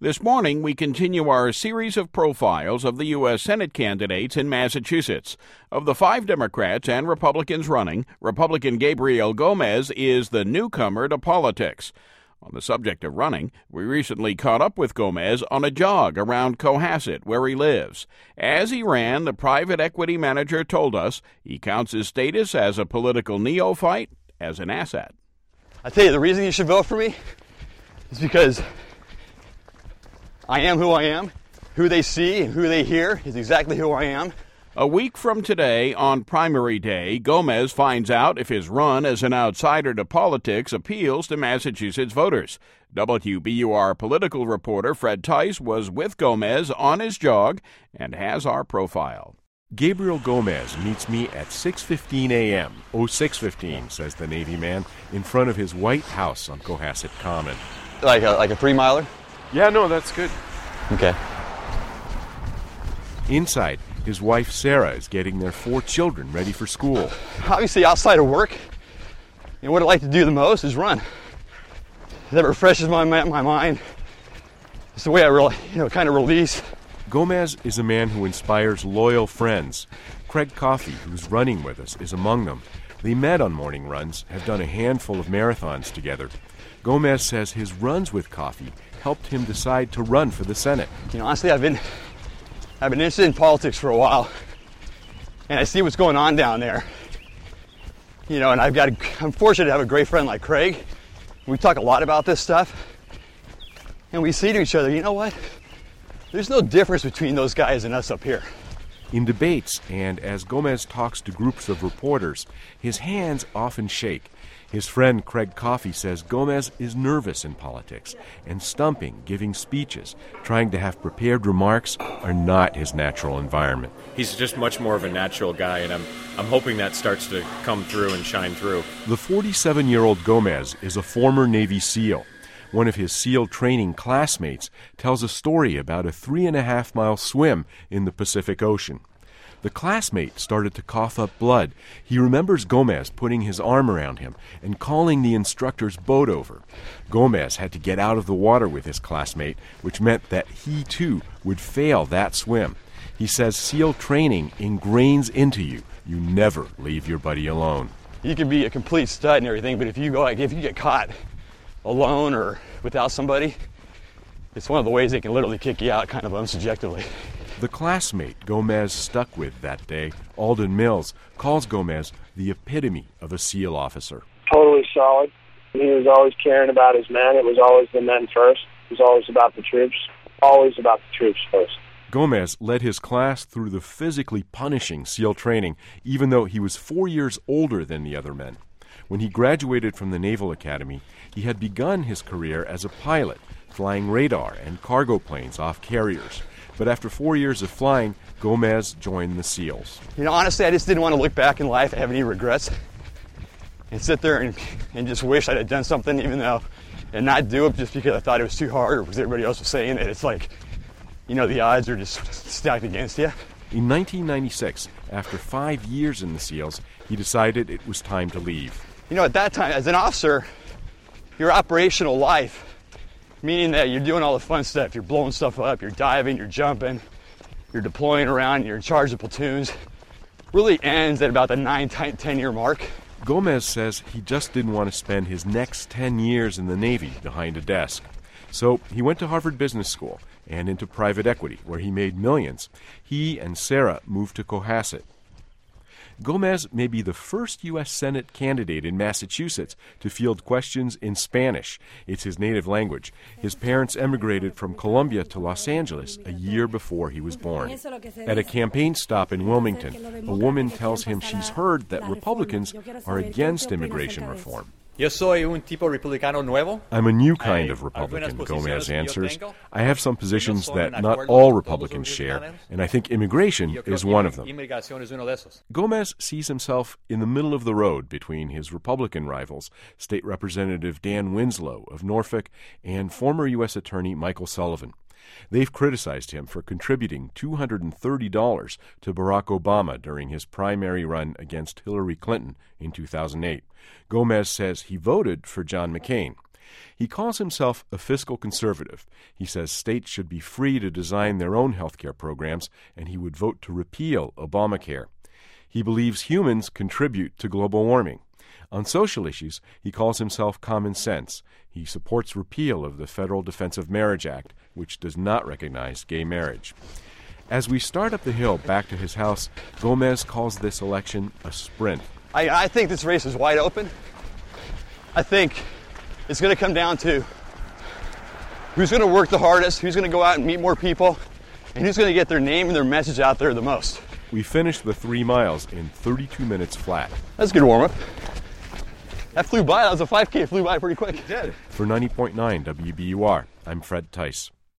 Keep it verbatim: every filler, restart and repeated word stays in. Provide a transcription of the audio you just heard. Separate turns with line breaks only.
This morning, we continue our series of profiles of the U S. Senate candidates in Massachusetts. Of the five Democrats and Republicans running, Republican Gabriel Gomez is the newcomer to politics. On the subject of running, we recently caught up with Gomez on a jog around Cohasset, where he lives. As he ran, the private equity manager told us he counts his status as a political neophyte as an asset.
I tell you, the reason you should vote for me is because I am who I am. Who they see and who they hear is exactly who I am.
A week from today, on primary day, Gomez finds out if his run as an outsider to politics appeals to Massachusetts voters. W B U R political reporter Fred Tice was with Gomez on his jog and has our profile.
Gabriel Gomez meets me at six fifteen a.m. Oh, six fifteen, says the Navy man, in front of his white house on Cohasset Common.
Like a, like a three-miler?
Yeah, no, that's good.
Okay.
Inside, his wife Sarah is getting their four children ready for school.
Obviously, outside of work, you know, what I like to do the most is run. That refreshes my my mind. It's the way I really, you know, kind of release.
Gomez is a man who inspires loyal friends. Craig Coffey, who's running with us, is among them. They met on morning runs, have done a handful of marathons together. Gomez says his runs with Coffey helped him decide to run for the Senate.
You know, honestly, I've been I've been interested in politics for a while, and I see what's going on down there. You know, and I've got a, I'm fortunate to have a great friend like Craig. We talk a lot about this stuff, and we see to each other, you know what? There's no difference between those guys and us up here.
In debates, and as Gomez talks to groups of reporters, his hands often shake. His friend Craig Coffey says Gomez is nervous in politics, and stumping, giving speeches, trying to have prepared remarks are not his natural environment.
He's just much more of a natural guy, and I'm I'm hoping that starts to come through and shine through.
The forty-seven-year-old Gomez is a former Navy SEAL. One of his SEAL training classmates tells a story about a three-and-a-half-mile swim in the Pacific Ocean. The classmate started to cough up blood. He remembers Gomez putting his arm around him and calling the instructor's boat over. Gomez had to get out of the water with his classmate, which meant that he, too, would fail that swim. He says SEAL training ingrains into you. You never leave your buddy alone.
You can be a complete stud and everything, but if you go, like, if you get caught alone or without somebody, it's one of the ways they can literally kick you out kind of unsubjectively.
The classmate Gomez stuck with that day, Alden Mills, calls Gomez the epitome of a SEAL officer.
Totally solid. He was always caring about his men. It was always the men first. It was always about the troops. Always about the troops first.
Gomez led his class through the physically punishing SEAL training, even though he was four years older than the other men. When he graduated from the Naval Academy, he had begun his career as a pilot, flying radar and cargo planes off carriers. But after four years of flying, Gomez joined the SEALs.
You know, honestly, I just didn't want to look back in life and have any regrets and sit there and, and just wish I'd have done something, even though, and not do it just because I thought it was too hard or because everybody else was saying it. It's like, you know, the odds are just stacked against you.
In nineteen ninety-six, after five years in the SEALs, he decided it was time to leave.
You know, at that time, as an officer, your operational life, meaning that you're doing all the fun stuff, you're blowing stuff up, you're diving, you're jumping, you're deploying around, you're in charge of platoons, really ends at about the nine, ten year mark.
Gomez says he just didn't want to spend his next ten years in the Navy behind a desk. So he went to Harvard Business School and into private equity, where he made millions. He and Sarah moved to Cohasset. Gomez may be the first U S. Senate candidate in Massachusetts to field questions in Spanish. It's his native language. His parents emigrated from Colombia to Los Angeles a year before he was born. At a campaign stop in Wilmington, a woman tells him she's heard that Republicans are against immigration reform.
Yo soy un tipo republicano nuevo.
I'm a new kind of Republican, Gomez answers. I have some positions that not all Republicans share, and I think immigration is one of them. Gomez sees himself in the middle of the road between his Republican rivals, State Representative Dan Winslow of Norfolk and former U S. Attorney Michael Sullivan. They've criticized him for contributing two hundred thirty dollars to Barack Obama during his primary run against Hillary Clinton in two thousand eight. Gomez says he voted for John McCain. He calls himself a fiscal conservative. He says states should be free to design their own health care programs, and he would vote to repeal Obamacare. He believes humans contribute to global warming. On social issues, he calls himself common sense. He supports repeal of the Federal Defense of Marriage Act, which does not recognize gay marriage. As we start up the hill back to his house, Gomez calls this election a sprint.
I, I think this race is wide open. I think it's going to come down to who's going to work the hardest, who's going to go out and meet more people, and who's going to get their name and their message out there the most.
We finished the three miles in thirty-two minutes flat.
That's a good warm-up. That flew by. That was a five K. It flew by pretty quick.
For ninety point nine W B U R, I'm Fred Tice.